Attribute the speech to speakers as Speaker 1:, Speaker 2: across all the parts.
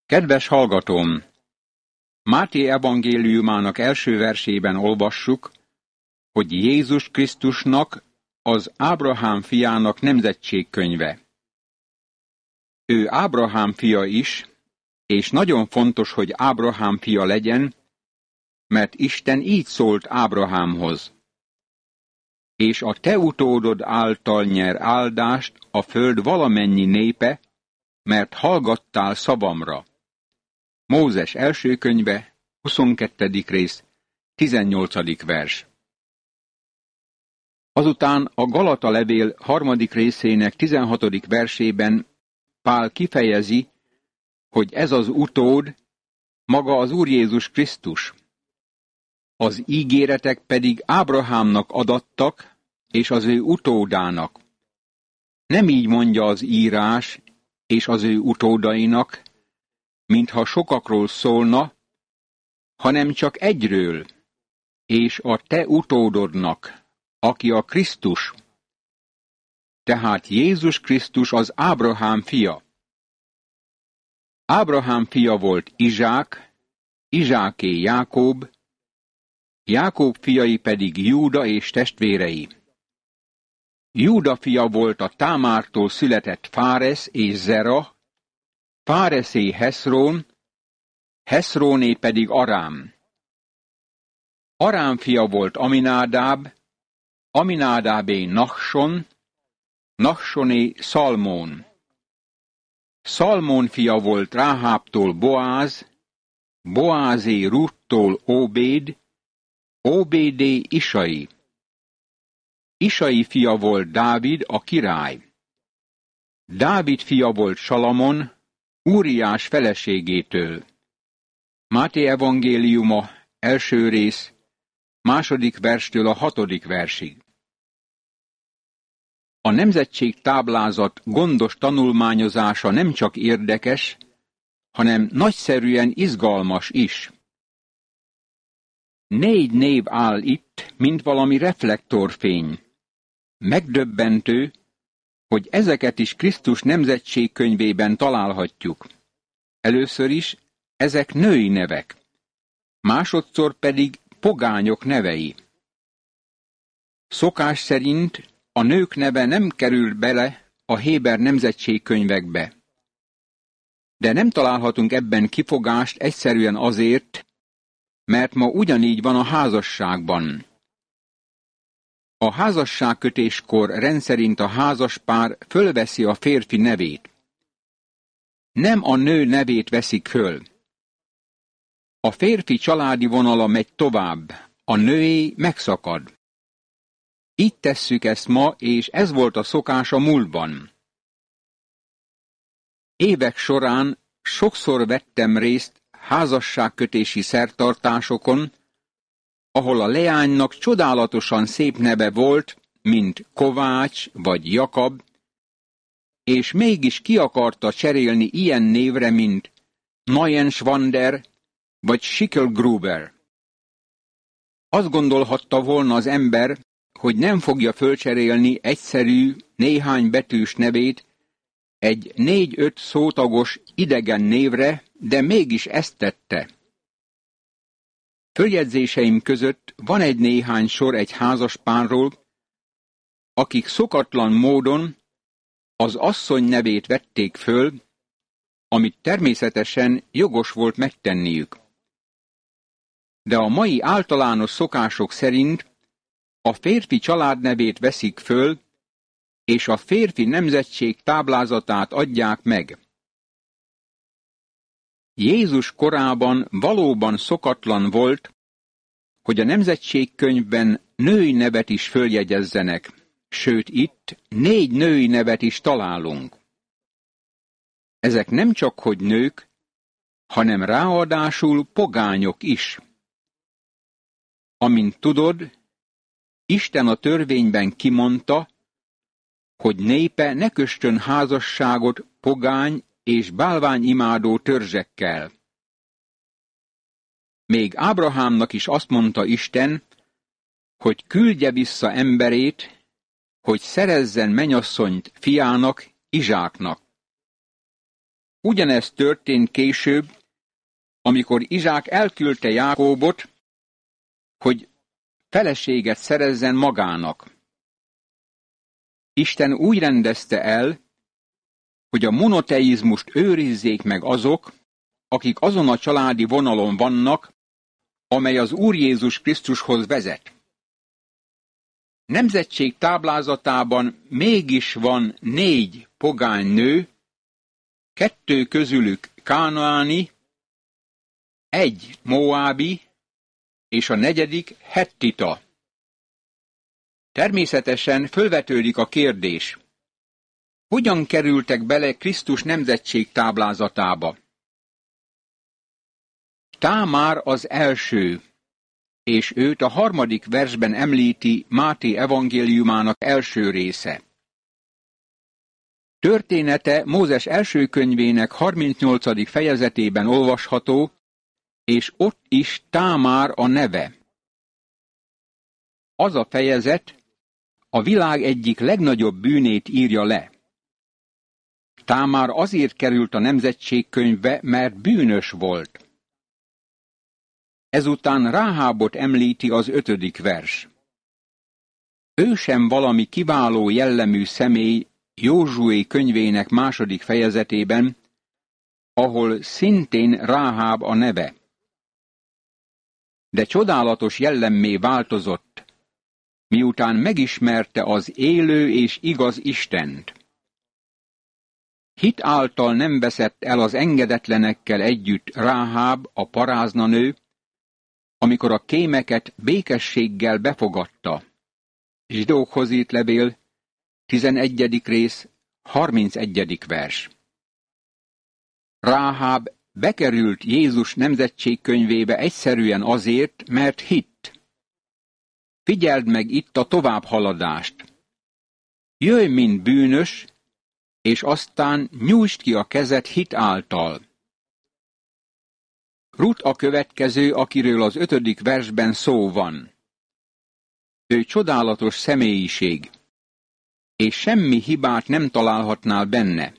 Speaker 1: Kedves hallgatóm! Máté evangéliumának első versében olvassuk, hogy Jézus Krisztusnak, az Ábrahám fiának nemzetségkönyve. Ő Ábrahám fia is, és nagyon fontos, hogy Ábrahám fia legyen, mert Isten így szólt Ábrahámhoz. És a te utódod által nyer áldást a föld valamennyi népe, mert hallgattál szavamra. Mózes első könyve, 22. rész, 18. vers. Azután a Galata levél 3. részének 16. versében Pál kifejezi, hogy ez az utód maga az Úr Jézus Krisztus. Az ígéretek pedig Ábrahámnak adattak, és az ő utódának. Nem így mondja az írás, és az ő utódainak, mintha sokakról szólna, hanem csak egyről, és a te utódodnak, aki a Krisztus. Tehát Jézus Krisztus az Ábrahám fia. Ábrahám fia volt Izsák, Izsáké Jákob, Jákob fiai pedig Júda és testvérei. Júda fia volt a Támártól született Fáresz és Zera, Fáreszé Heszrón, Heszróné pedig Arám. Arám fia volt Aminádáb, Aminádábé Nachson, Nachsoné Szalmón. Szalmón fia volt Ráhábtól Boáz, Boázé Ruttól Óbéd, Óbédé Isai. Isai fia volt Dávid a király. Dávid fia volt Salamon, Úriás feleségétől. Máté evangéliuma, első rész, 2. verstől a 6. versig. A nemzetség táblázat gondos tanulmányozása nem csak érdekes, hanem nagyszerűen izgalmas is. 4 név áll itt, mint valami reflektorfény. Megdöbbentő, hogy ezeket is Krisztus nemzetségkönyvében találhatjuk. Először is ezek női nevek, másodszor pedig pogányok nevei. Szokás szerint a nők neve nem kerül bele a héber nemzetségkönyvekbe. De nem találhatunk ebben kifogást egyszerűen azért, mert ma ugyanígy van a házasságban. A házasságkötéskor rendszerint a házaspár fölveszi a férfi nevét. Nem a nő nevét veszik föl. A férfi családi vonala megy tovább, a nőé megszakad. Így tesszük ezt ma, és ez volt a szokás a múltban. Évek során sokszor vettem részt házasságkötési szertartásokon, ahol a leánynak csodálatosan szép neve volt, mint Kovács vagy Jakab, és mégis ki akarta cserélni ilyen névre, mint Neuenschwander vagy Schicklgruber. Azt gondolhatta volna az ember, hogy nem fogja fölcserélni egyszerű, néhány betűs nevét egy 4-5 szótagos idegen névre, de mégis ezt tette. Följegyzéseim között van egy néhány sor egy házaspárról, akik szokatlan módon az asszony nevét vették föl, amit természetesen jogos volt megtenniük. De a mai általános szokások szerint a férfi családnevét veszik föl, és a férfi nemzetség táblázatát adják meg. Jézus korában valóban szokatlan volt, hogy a nemzetségkönyvben női nevet is följegyezzenek, sőt itt 4 női nevet is találunk. Ezek nem csak hogy nők, hanem ráadásul pogányok is. Amint tudod, Isten a törvényben kimondta, hogy népe ne kössön házasságot pogány és bálványimádó törzsekkel. Még Ábrahámnak is azt mondta Isten, hogy küldje vissza emberét, hogy szerezzen menyasszonyt fiának, Izsáknak. Ugyanezt történt később, amikor Izsák elküldte Jákóbot, hogy feleséget szerezzen magának. Isten úgy rendezte el, hogy a monoteizmust őrizzék meg azok, akik azon a családi vonalon vannak, amely az Úr Jézus Krisztushoz vezet. Nemzetség táblázatában mégis van 4 pogány nő, 2 közülük kánaáni, 1 moábi, és a 4. hettita. Természetesen fölvetődik a kérdés, hogyan kerültek bele Krisztus nemzetség táblázatába? Támár az első, és őt a 3. versben említi Máté evangéliumának első része. Története Mózes első könyvének 38. fejezetében olvasható, és ott is Támár a neve. Az a fejezet a világ egyik legnagyobb bűnét írja le. Támár azért került a nemzetség könyvbe, mert bűnös volt. Ezután Ráhábot említi az 5. vers. Ő sem valami kiváló jellemű személy Józsué könyvének 2. fejezetében, ahol szintén Ráháb a neve. De csodálatos jellemmé változott, miután megismerte az élő és igaz Istent. Hit által nem veszett el az engedetlenekkel együtt Ráháb, a paráznanő, amikor a kémeket békességgel befogadta. Zsidókhoz írt levél, 11. rész, 31. vers. Ráháb bekerült Jézus nemzetségkönyvébe egyszerűen azért, mert hitt. Figyeld meg itt a továbbhaladást. Jöjj, mint bűnös, és aztán nyújtsd ki a kezed hit által. Rut a következő, akiről az 5. versben szó van. Ő csodálatos személyiség, és semmi hibát nem találhatnál benne.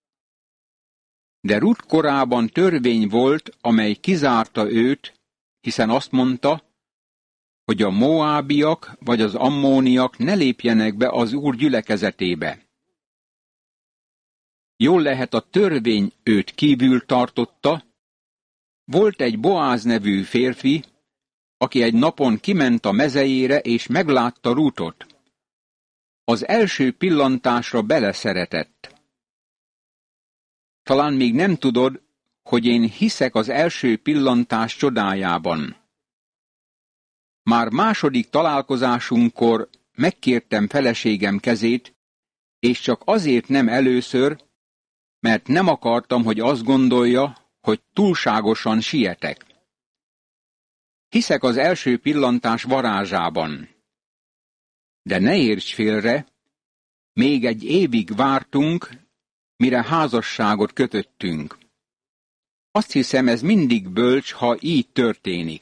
Speaker 1: De Rut korában törvény volt, amely kizárta őt, hiszen azt mondta, hogy a moábiak vagy az ammóniak ne lépjenek be az Úr gyülekezetébe. Jól lehet, a törvény őt kívül tartotta. Volt egy Boáz nevű férfi, aki egy napon kiment a mezejére és meglátta Rutot. Az első pillantásra beleszeretett. Talán még nem tudod, hogy én hiszek az első pillantás csodájában. Már második találkozásunkkor megkértem feleségem kezét, és csak azért nem először, mert nem akartam, hogy azt gondolja, hogy túlságosan sietek. Hiszek az első pillantás varázsában. De ne érts félre, még egy évig vártunk, mire házasságot kötöttünk. Azt hiszem, ez mindig bölcs, ha így történik.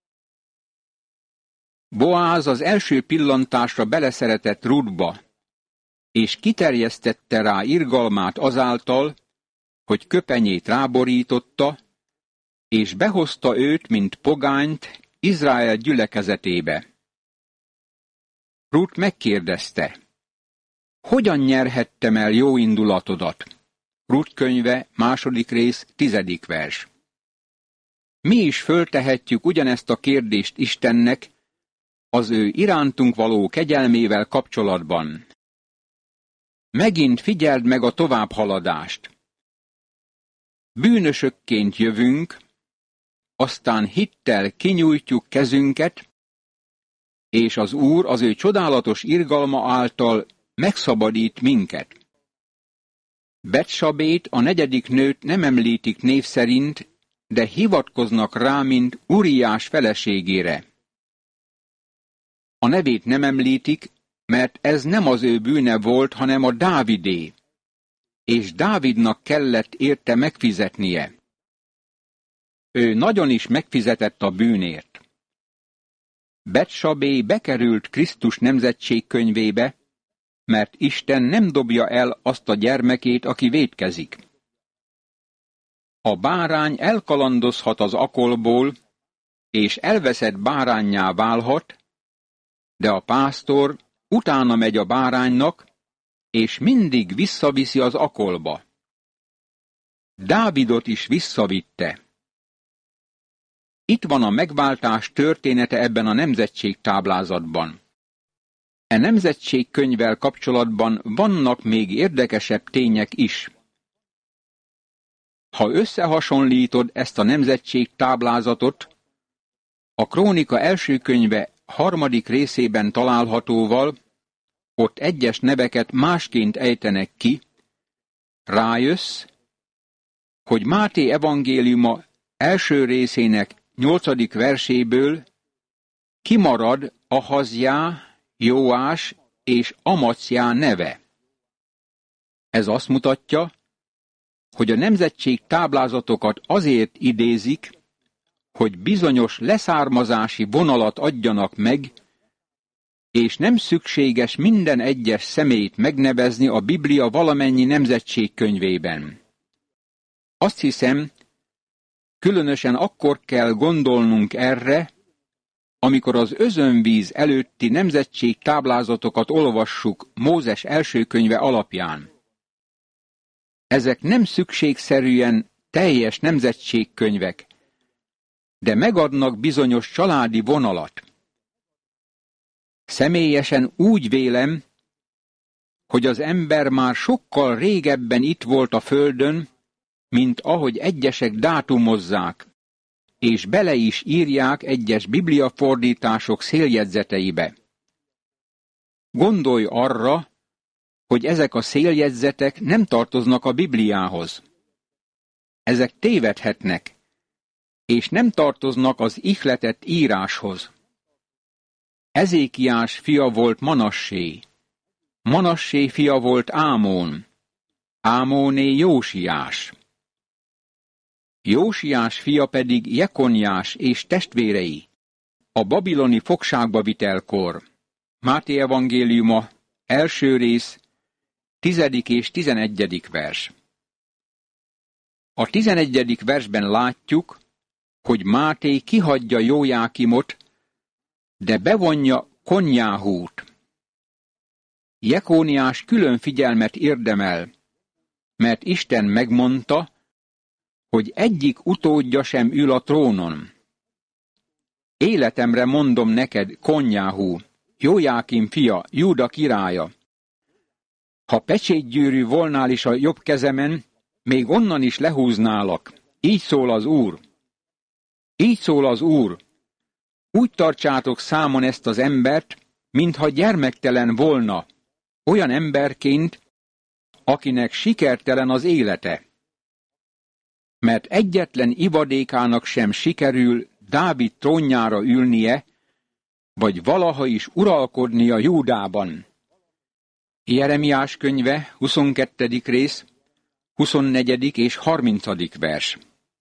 Speaker 1: Boáz az első pillantásra beleszeretett Rutba, és kiterjesztette rá irgalmát azáltal, hogy köpenyét ráborította, és behozta őt, mint pogányt, Izrael gyülekezetébe. Rut megkérdezte, hogyan nyerhettem el jó indulatodat? Rut könyve, 2. rész, 10. vers. Mi is föltehetjük ugyanezt a kérdést Istennek az ő irántunk való kegyelmével kapcsolatban. Megint figyeld meg a továbbhaladást. Bűnösökként jövünk, aztán hittel kinyújtjuk kezünket, és az Úr az ő csodálatos irgalma által megszabadít minket. Betsabét, a 4. nőt nem említik név szerint, de hivatkoznak rá, mint Uriás feleségére. A nevét nem említik, mert ez nem az ő bűne volt, hanem a Dávidé, és Dávidnak kellett érte megfizetnie. Ő nagyon is megfizetett a bűnért. Betsabé bekerült Krisztus nemzetség könyvébe, mert Isten nem dobja el azt a gyermekét, aki vétkezik. A bárány elkalandozhat az akolból, és elveszett báránnyá válhat, de a pásztor utána megy a báránynak, és mindig visszaviszi az akolba. Dávidot is visszavitte. Itt van a megváltás története ebben a nemzetségtáblázatban. E nemzetségkönyvvel kapcsolatban vannak még érdekesebb tények is. Ha összehasonlítod ezt a nemzetségtáblázatot a Krónika első könyve 3. részében találhatóval, ott egyes neveket másként ejtenek ki, rájössz, hogy Máté evangéliuma első részének 8. verséből kimarad Ahazjá, Jóás és Amacjá neve. Ez azt mutatja, hogy a nemzetség táblázatokat azért idézik, hogy bizonyos leszármazási vonalat adjanak meg, és nem szükséges minden egyes személyt megnevezni a Biblia valamennyi nemzetségkönyvében. Azt hiszem, különösen akkor kell gondolnunk erre, amikor az özönvíz előtti nemzetség táblázatokat olvassuk Mózes első könyve alapján. Ezek nem szükségszerűen teljes nemzetségkönyvek, de megadnak bizonyos családi vonalat. Személyesen úgy vélem, hogy az ember már sokkal régebben itt volt a földön, mint ahogy egyesek dátumozzák, és bele is írják egyes bibliafordítások széljegyzeteibe. Gondolj arra, hogy ezek a széljegyzetek nem tartoznak a Bibliához. Ezek tévedhetnek, és nem tartoznak az ihletett íráshoz. Ezékiás fia volt Manassé, Manassé fia volt Ámón, Ámóné Jósiás. Jósiás fia pedig Jekonjás és testvérei, a babiloni fogságba vitelkor. Máté evangéliuma, első rész, 10. és 11. vers. A 11. versben látjuk, hogy Máté kihagyja Jójákimot, de bevonja Konjáhút. Jekóniás külön figyelmet érdemel, mert Isten megmondta, hogy egyik utódja sem ül a trónon. Életemre mondom neked, Konjáhú, Jójákim fia, Júda királya. Ha pecsétgyűrű volnál is a jobb kezemen, még onnan is lehúználak. Így szól az Úr. Így szól az Úr. Úgy tartsátok számon ezt az embert, mintha gyermektelen volna, olyan emberként, akinek sikertelen az élete. Mert egyetlen ivadékának sem sikerül Dávid trónjára ülnie, vagy valaha is uralkodnia Júdában. Jeremiás könyve, 22. rész, 24. és 30. vers.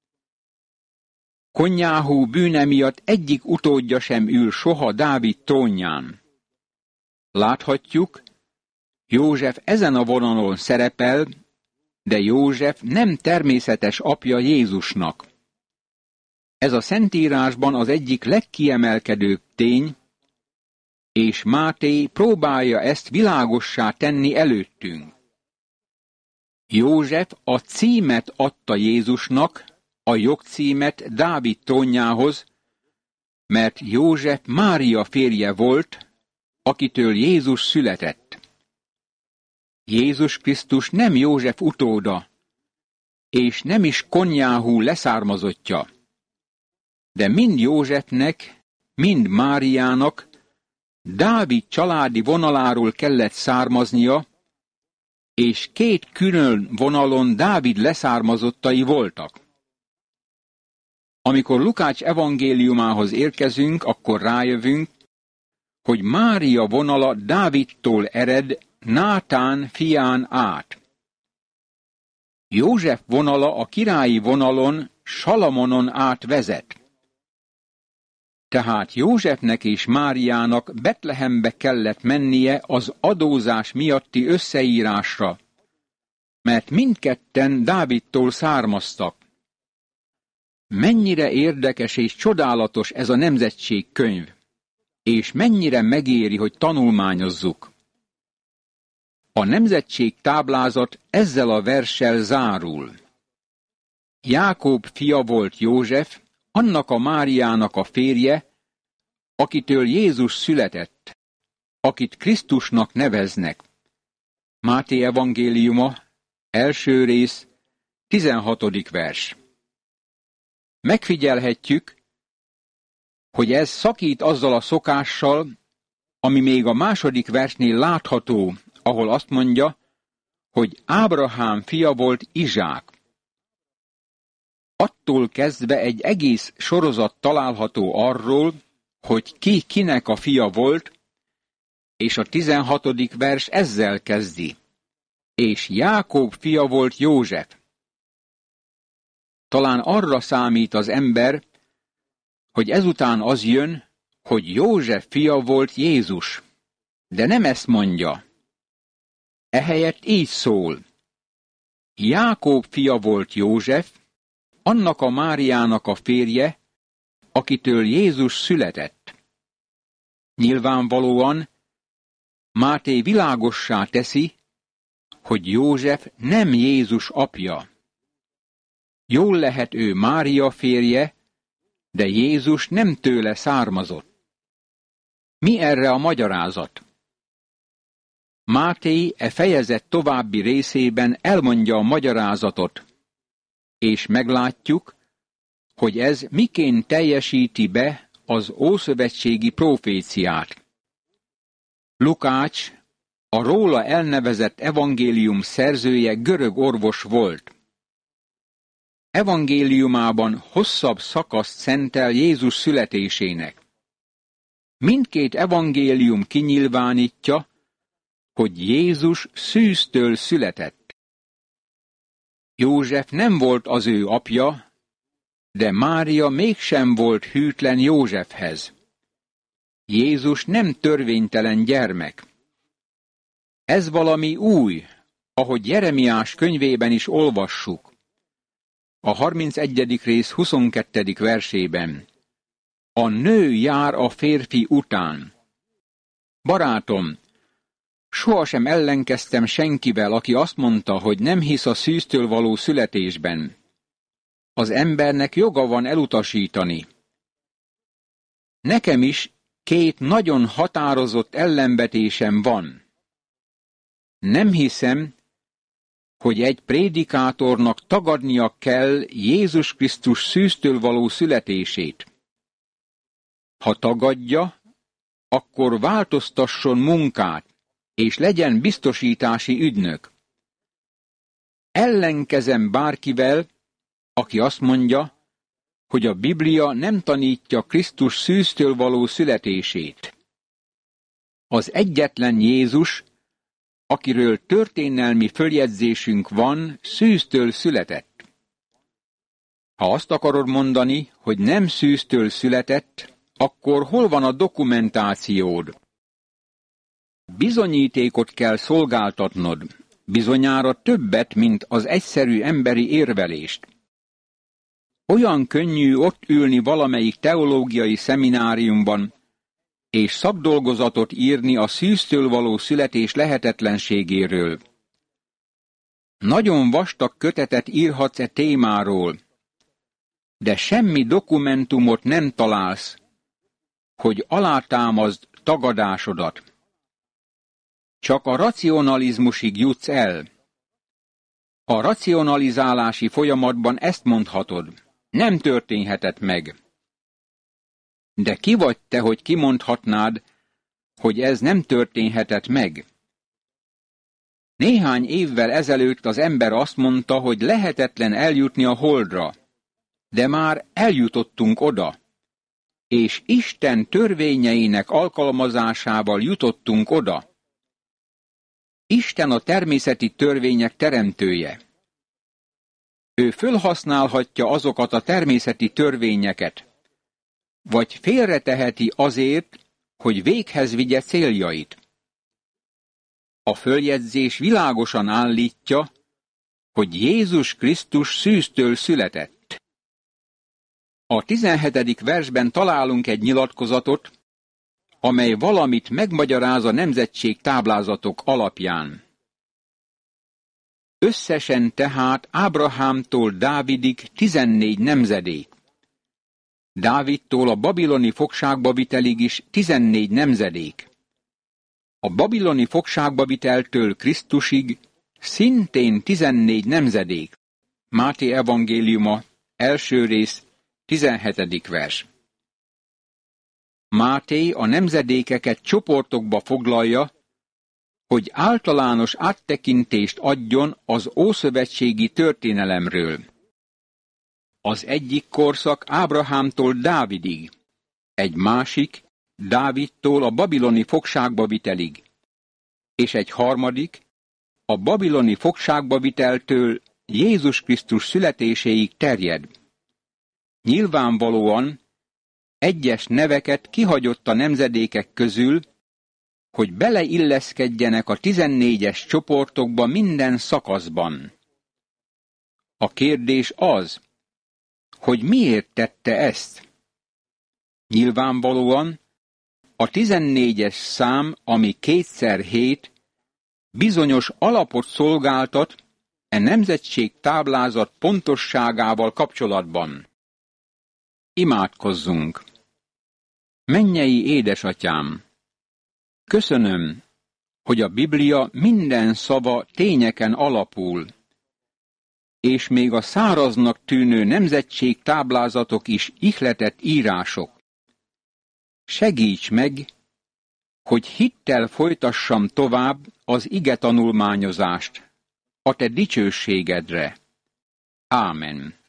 Speaker 1: Konjáhú bűne miatt egyik utódja sem ül soha Dávid trónján. Láthatjuk, József ezen a vonalon szerepel, de József nem természetes apja Jézusnak. Ez a Szentírásban az egyik legkiemelkedőbb tény, és Máté próbálja ezt világossá tenni előttünk. József a címet adta Jézusnak, a jogcímet Dávid trónjához, mert József Mária férje volt, akitől Jézus született. Jézus Krisztus nem József utóda, és nem is Konjáhú leszármazottja, de mind Józsefnek, mind Máriának Dávid családi vonaláról kellett származnia, és két külön vonalon Dávid leszármazottai voltak. Amikor Lukács evangéliumához érkezünk, akkor rájövünk, hogy Mária vonala Dávidtól ered Nátán fián át. József vonala a királyi vonalon Salamonon át vezet. Tehát Józsefnek és Máriának Betlehembe kellett mennie az adózás miatti összeírásra, mert mindketten Dávidtól származtak, Mennyire érdekes és csodálatos ez a nemzetség könyv, és mennyire megéri, hogy tanulmányozzuk. A nemzetség táblázat ezzel a verssel zárul. Jákob fia volt József, annak a Máriának a férje, akitől Jézus született, akit Krisztusnak neveznek. Máté evangéliuma, első rész, 16. vers. Megfigyelhetjük, hogy ez szakít azzal a szokással, ami még a második versnél látható, ahol azt mondja, hogy Ábrahám fia volt Izsák. Attól kezdve egy egész sorozat található arról, hogy ki kinek a fia volt, és a 16. vers ezzel kezdi. És Jákob fia volt József. Talán arra számít az ember, hogy ezután az jön, hogy József fia volt Jézus. De nem ezt mondja. Ehelyett így szól. Jákob fia volt József, annak a Máriának a férje, akitől Jézus született. Nyilvánvalóan Máté világossá teszi, hogy József nem Jézus apja. Jól lehet ő Mária férje, de Jézus nem tőle származott. Mi erre a magyarázat? Máté e fejezet további részében elmondja a magyarázatot, és meglátjuk, hogy ez miként teljesíti be az ószövetségi proféciát. Lukács, a róla elnevezett evangélium szerzője görög orvos volt. Evangéliumában hosszabb szakaszt szentel Jézus születésének. Mindkét evangélium kinyilvánítja, hogy Jézus szűztől született. József nem volt az ő apja, de Mária mégsem volt hűtlen Józsefhez. Jézus nem törvénytelen gyermek. Ez valami új, ahogy Jeremiás könyvében is olvassuk. A 31. rész 22. versében. A nő jár a férfi után. Barátom, sohasem ellenkeztem senkivel, aki azt mondta, hogy nem hisz a szűztől való születésben. Az embernek joga van elutasítani. Nekem is két nagyon határozott ellenvetésem van. Nem hiszem, hogy egy prédikátornak tagadnia kell Jézus Krisztus szűztől való születését. Ha tagadja, akkor változtasson munkát, és legyen biztosítási ügynök. Ellenkezem bárkivel, aki azt mondja, hogy a Biblia nem tanítja Krisztus szűztől való születését. Az egyetlen Jézus, akiről történelmi följegyzésünk van, szűztől született. Ha azt akarod mondani, hogy nem szűztől született, akkor hol van a dokumentációd? Bizonyítékot kell szolgáltatnod, bizonyára többet, mint az egyszerű emberi érvelést. Olyan könnyű ott ülni valamelyik teológiai szemináriumban, és szakdolgozatot írni a szűztől való születés lehetetlenségéről. Nagyon vastag kötetet írhatsz e témáról, de semmi dokumentumot nem találsz, hogy alátámazd tagadásodat. Csak a racionalizmusig jutsz el. A racionalizálási folyamatban ezt mondhatod, nem történhetett meg. De ki vagy te, hogy kimondhatnád, hogy ez nem történhetett meg? Néhány évvel ezelőtt az ember azt mondta, hogy lehetetlen eljutni a Holdra, de már eljutottunk oda, és Isten törvényeinek alkalmazásával jutottunk oda. Isten a természeti törvények teremtője. Ő fölhasználhatja azokat a természeti törvényeket, vagy félreteheti azért, hogy véghez vigye céljait. A följegyzés világosan állítja, hogy Jézus Krisztus szűztől született. A 17. versben találunk egy nyilatkozatot, amely valamit megmagyaráz a nemzetség táblázatok alapján. Összesen tehát Ábrahámtól Dávidig 14 nemzedék. Dávidtól a babiloni fogságba vitelig is 14 nemzedék. A babiloni fogságba viteltől Krisztusig szintén 14 nemzedék. Máté evangéliuma, első rész, 17. vers. Máté a nemzedékeket csoportokba foglalja, hogy általános áttekintést adjon az ószövetségi történelemről. Az egyik korszak Ábrahámtól Dávidig, egy másik Dávidtól a babiloni fogságba vitelig, és egy harmadik a babiloni fogságba viteltől Jézus Krisztus születéséig terjed. Nyilvánvalóan egyes neveket kihagyott a nemzedékek közül, hogy beleilleszkedjenek a 14-es csoportokba minden szakaszban. A kérdés az, hogy miért tette ezt? Nyilvánvalóan a 14-es szám, ami 2x7, bizonyos alapot szolgáltat e nemzetség táblázat pontosságával kapcsolatban. Imádkozzunk! Mennyei édesatyám! Köszönöm, hogy a Biblia minden szava tényeken alapul, és még a száraznak tűnő nemzetség táblázatok is ihletett írások. Segíts meg, hogy hittel folytassam tovább az ige tanulmányozást, a te dicsőségedre. Ámen.